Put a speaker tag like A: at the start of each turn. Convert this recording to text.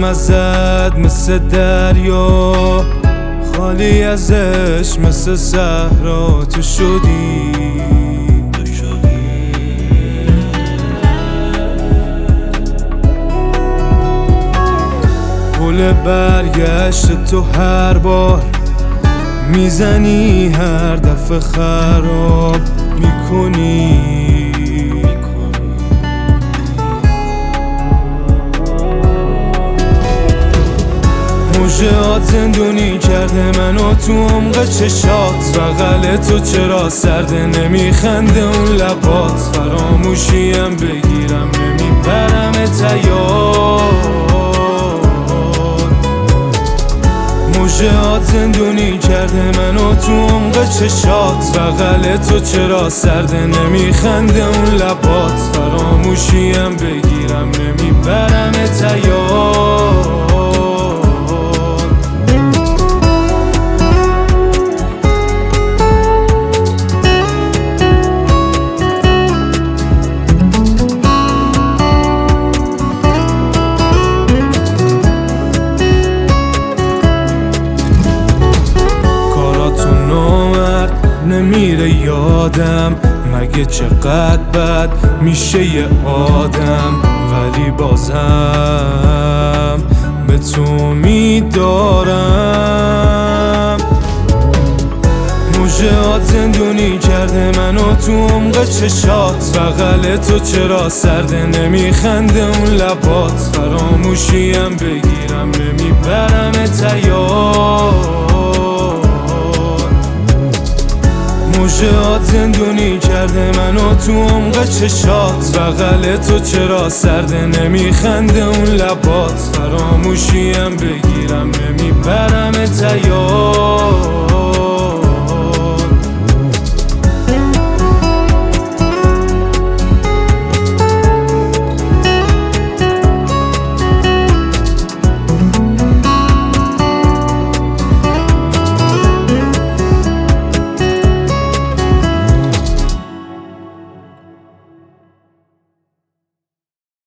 A: دلم ازت مثل دریا، خالی ازش مثل صحرا تو شدی. پل برگشت تو هر بار میزنی، هر دفعه خراب میکنی. موجهات زندونی کرده منو تو عمق چشات، بغل تو چرا سرده نمیخنده اون لبات، فراموشیم بگیرم نمیبرم تیار. موجهات زندونی کرده منو تو عمق چشات، بغل تو چرا سرده نمیخنده اون لبات، فراموشیم بگیرم نمیبرم تیار. نمیره یادم مگه چقدر بد میشه یه آدم، ولی بازم به تو میدارم. موجهات زندونی کرده منو تو عمق چشات، بغل تو چرا سرده نمیخنده اون لبات، فراموشیم بگیرم نمیبرم تیار. موجهات زندونی کرده منو تو عمق چشات، بغل تو چرا سرده نمیخنده اون لبات، فراموشیم بگیرم نمیبرم تیار.